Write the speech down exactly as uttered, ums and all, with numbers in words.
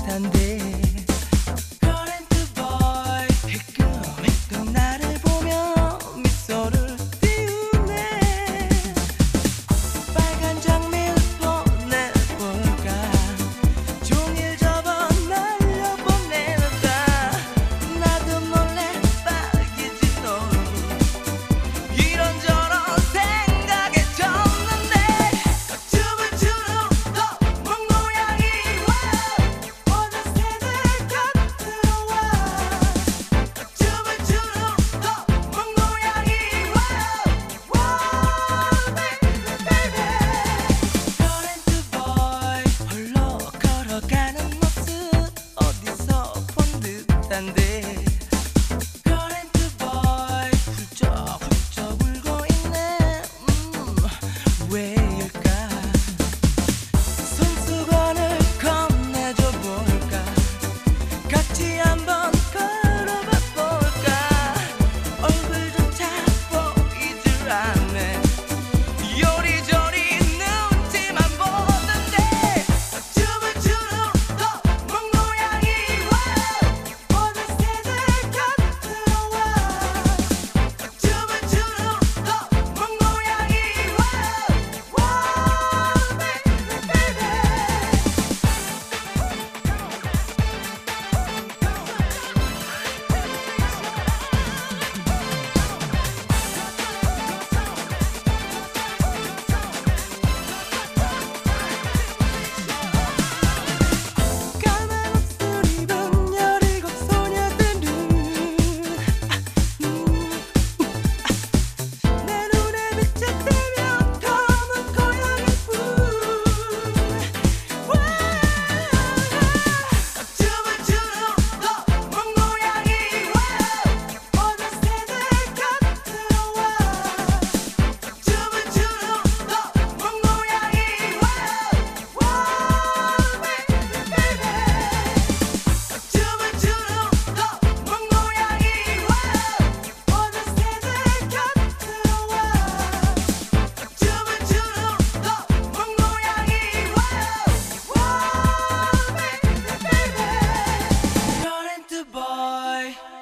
듯한데 커렌트 보이 힐끔힐끔 나를 보며 미소를 띄우네. 빨간 장미를 보내볼까 종일 접어 날려보내다 나도 몰래 빨개진 너로 이런저런 생각에 젖는데 춤을 추는 너먼 고양이 와 어느새 내 곁으로 와 춤을 추는 너먼 고양이 와 와 baby baby 커렌트 보이 홀로 걸어가는 모습 어디서 본 듯한데 커렌트 보이 훌쩍훌쩍 울고 있네. 음 왜일까? 손수건을 건네줘 볼까? 같이 한번 걸어봐 볼까? 얼굴조차 보이질 않네. 요리조리 눈치만 보는데 춤을 추는 너먼 고양이 와 어느새 내 곁으로 와 춤을 추는 너먼 고양이 와 와 baby baby 까만 옷을 입은 열일곱 소녀들은 내 눈에 비쳤다면 검은 고양이뿐. 춤을 추는 너먼 고양이 와 어느새 내 곁으로 와 춤을 추는 너먼 고양이 와 와 baby baby 춤을 추는 너먼 고양이 와 어느새 내 곁으로 와 춤을 추는 너먼 고양이 와 와 baby baby 커렌트 보이